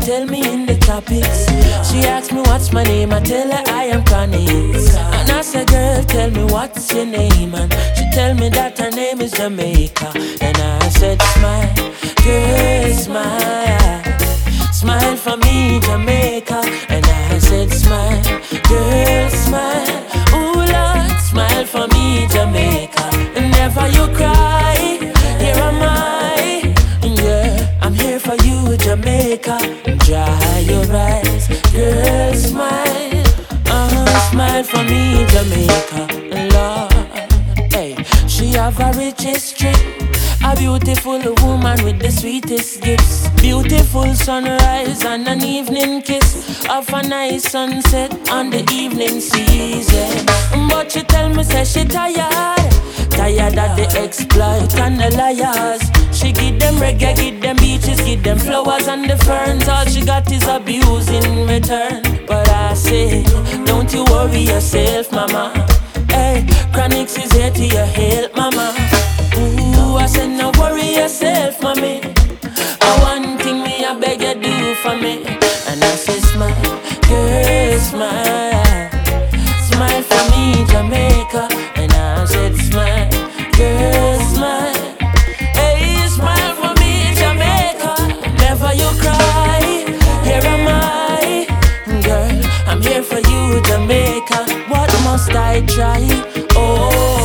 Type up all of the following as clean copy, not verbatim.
tell me in the tropics. She asked me what's my name, I tell her I am Chronixx. And I said, girl, tell me what's your name, and she tell me that her name is Jamaica. And I said, smile, girl, smile, smile for me, Jamaica. And I said, smile, girl, smile, ooh Lord, smile for me, Jamaica. And never you cry, here am I, yeah, I'm here for you, Jamaica. Dry your eyes, girl, smile, smile for me, Jamaica. Lord, hey, she have a rich history, a beautiful woman with the sweetest gifts. Beautiful sunrise and an evening kiss of a nice sunset on the evening season. But she tell me, say she tired, tired of the exploit and the liars. She give them reggae, give them beaches, give them flowers and the ferns. All she got is abuse in return. But I say, don't you worry yourself, mama. Hey, Chronixx is here to your help, mama. Ooh, I said, no worry yourself, mommy. One thing me, I beg you do for me. And I say, smile, girl, smile, smile for me, Jamaica. And I said, smile, girl, smile, hey, smile for me, Jamaica. Never you cry, here am I, girl, I'm here for you, Jamaica. What must I try? Oh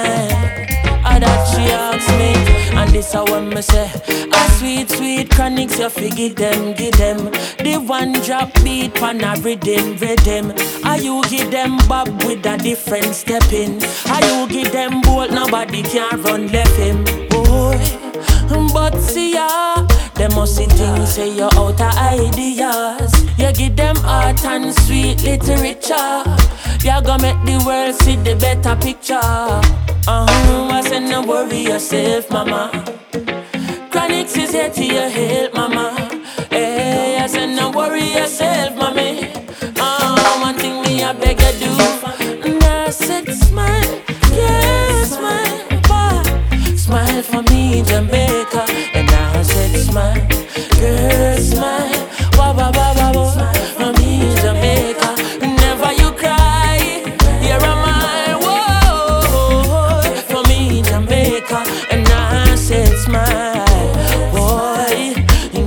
my, that she asks me. And this I want me say, a sweet, sweet Chronixx, you fi give them. The one drop beat pan a rhythm. Are you give them bob with a different step in? Are you give them bolt, nobody can run left him, boy. But see ya, them must see things, say you're out of ideas. You give them art and sweet literature. You gonna make the world see the better picture. I said, no worry yourself, mama. Chronixx is here to your help, mama. Hey, I said, no worry yourself, mommy. One thing me, I beg you do. And I said, smile, yeah, smile, boy. Smile for me, Jamaica. And I said, smile, girl, smile, wah, wah, wah, wah, wah. For me, Jamaica. Never you cry, here am I, whoa. For me, Jamaica. And I said, smile, boy,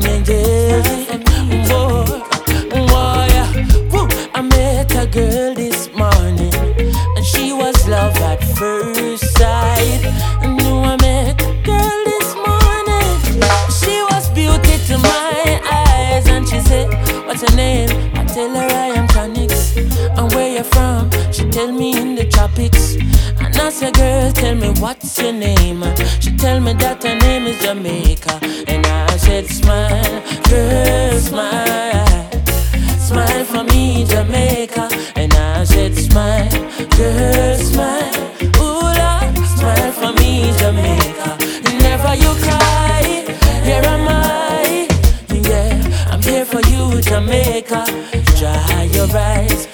I met a girl this morning, and she was love at first sight. And I met a girl this morning, she was beauty to my eyes. And she said, what's her name? I tell her I am Chronixx. And where you from? She tell me in the tropics. And I said, girl, tell me what's your name? She tell me that her name is Jamaica. And I said, smile, girl, smile, smile for me, Jamaica. And I said, smile, girl, smile, ooh Lord, smile for me, Jamaica. Never you cry, here am I, yeah, I'm here for you, Jamaica. Dry your eyes,